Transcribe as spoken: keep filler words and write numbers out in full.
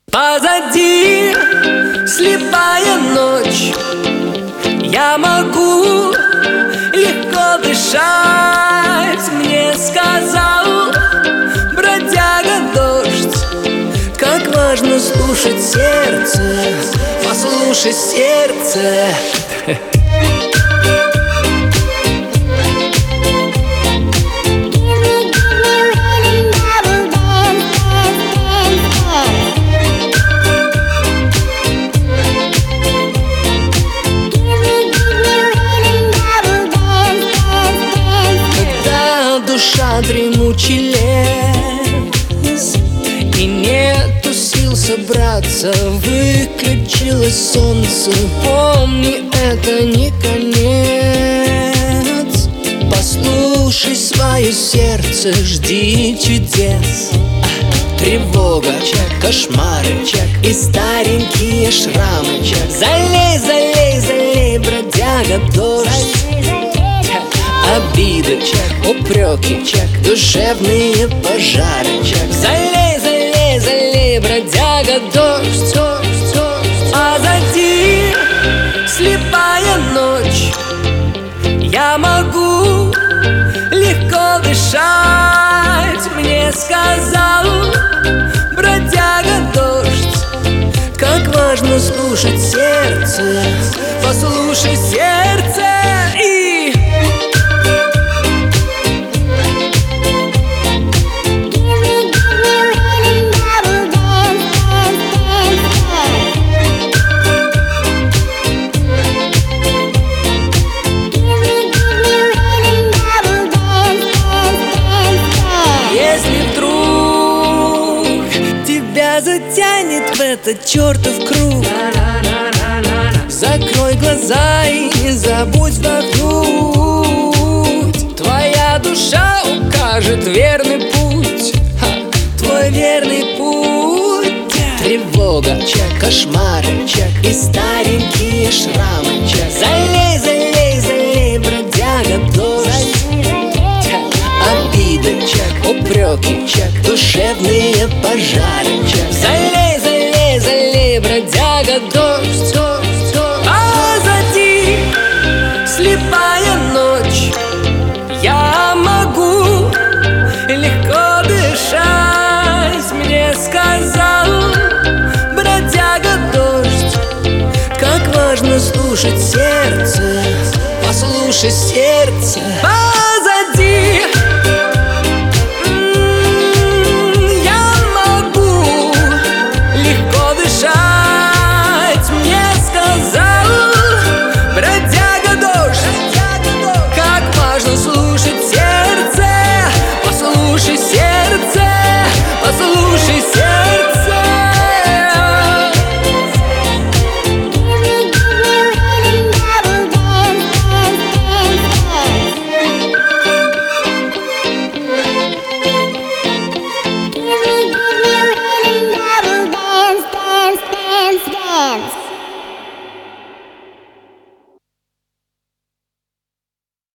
Позади слепая ночь, я могу легко дышать. Мне сказал бродяга дождь, как важно слушать сердце. Послушай сердце. Душа дремучий лес, и нету сил собраться. Выключилось солнце, помни, это не конец. Послушай свое сердце, жди чудес. Тревога, кошмары и старенькие шрамы. Залей, залей, залей, бродяга, дождь. Обиды, упреки, душевные пожары. Залей, залей, залей, бродяга, дождь. Позади слепая ночь, я могу легко дышать. Мне сказал бродяга дождь, как важно слушать сердце. Послушай сердце. И затянет в этот чертов круг, закрой глаза и не забудь вдохнуть. Твоя душа укажет верный путь, твой верный путь. Тревога, кошмары и старенькие шрамы. Залей, залей, залей, бродяга, дождь. Обиды, упреки, душевные пожары. Залей, залей, залей, бродяга, дождь. Позади слепая ночь, я могу легко дышать. Мне сказал бродяга дождь, как важно слушать сердце. Послушай сердце.